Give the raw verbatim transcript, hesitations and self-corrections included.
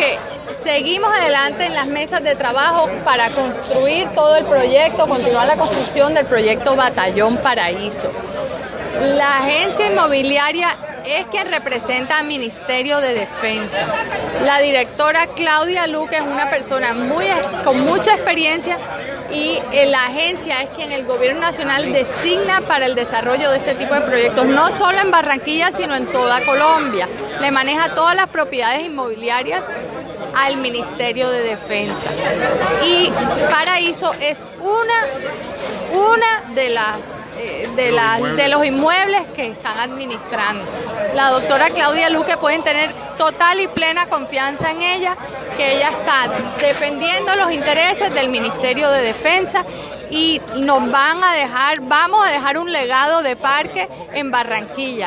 que seguimos adelante en las mesas de trabajo para construir todo el proyecto, continuar la construcción del proyecto Batallón Paraíso. La agencia inmobiliaria es quien representa al Ministerio de Defensa. La directora Claudia Luque es una persona muy, con mucha experiencia y la agencia es quien el Gobierno Nacional designa para el desarrollo de este tipo de proyectos, no solo en Barranquilla, sino en toda Colombia. Le maneja todas las propiedades inmobiliarias al Ministerio de Defensa. Y Paraíso es una, una de las eh, de, la, de los inmuebles que están administrando. La doctora Claudia Luque, pueden tener total y plena confianza en ella, que ella está defendiendo los intereses del Ministerio de Defensa y nos van a dejar, vamos a dejar un legado de parque en Barranquilla.